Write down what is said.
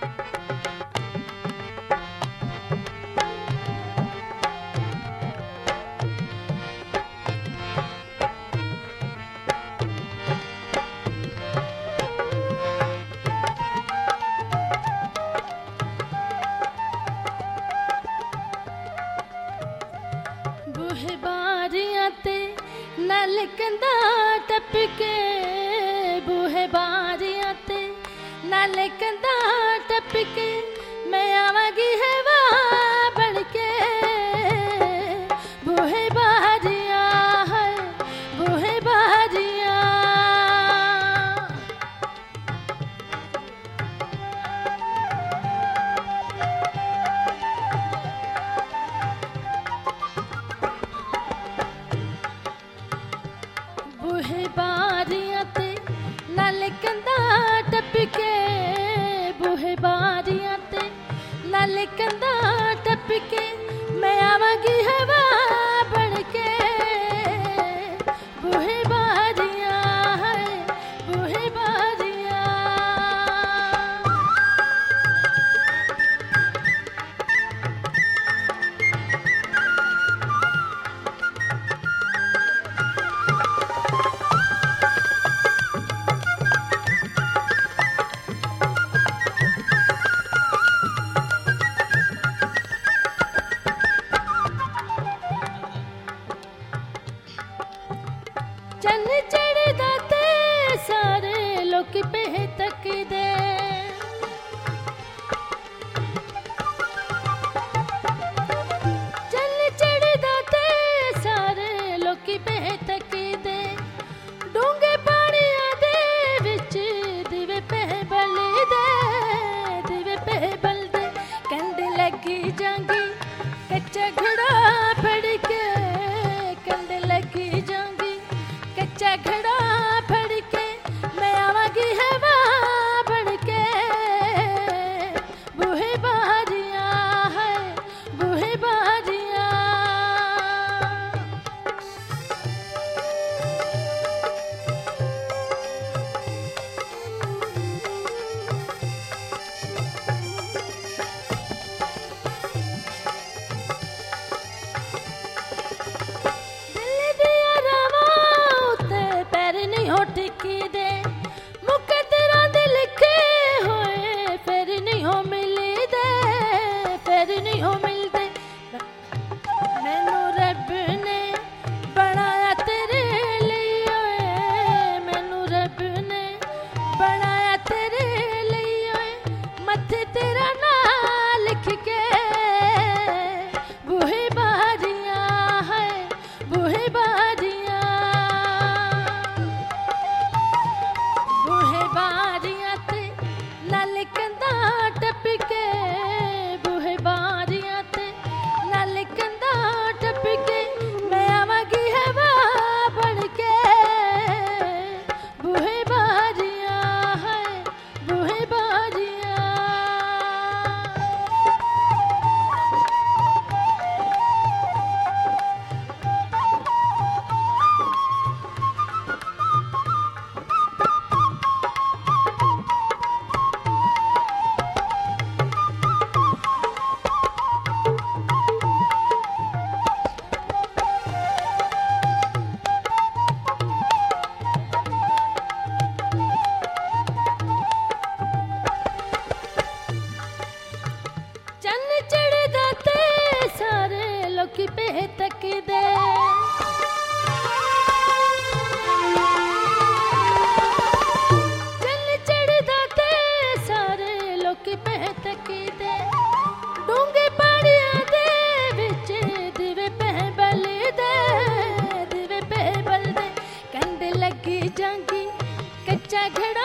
बूहे बारियां ते नल कंधा टपके, बूहे बारियां ते नल कंधा टपके, मैं आवांगी हवा बनके। बूहे बारियां है बूहे बारियां, बूहे बारियां ते नल कंधा टपके, बूहे बारियां ते नल कंधा टपके, मैं आवांगी हवा बनके। बूहे बारियां है बूहे बारियां, चन्न चढ़दा ते सारे लोग पे तकदे, चन्न चढ़दा ते सारे लोग पे तकदे, डूंगे पानियां दे विच दिवे पे बलदे, दिवे पे बलदे, कंध लगी जांगी कच्चा घड़ा फड़ के, कंध लगी जांगी कच्चा घड़ा फड़ के, मैं आवांगी हवा बनके। बूहे बारियां है बूहे बारियां, दिल दिया रावां उत्ते पैर नहीं हो टिकदे, मुकद्दरां दे लिखे होए फिर नहीं हो मिलदे, फिर नहीं हो मिलदे। मैनू रब ने बनाया तेरे लिए होए, मैनू रब ने बनाया तेरे लिए होए, मत्थे तेरा नाम लिख के। बूहे बारियां है बूहे बारियां, बूहे बारियां ते नल कंधा टपके, बूहे बारियां ते नल कंधा टपके, मैं आवांगी हवा बनके। बूहे बारियां है बूहे बारियां, चन्न चढ़दा ते सारे लोग पे तकदे, चन्न चढ़दा ते सारे लोग पे तकदे, डूंगे पानियां दे विच दिवे पे बलदे, दिवे पे बलदे, कंध लगी जांगी कच्चा घड़ा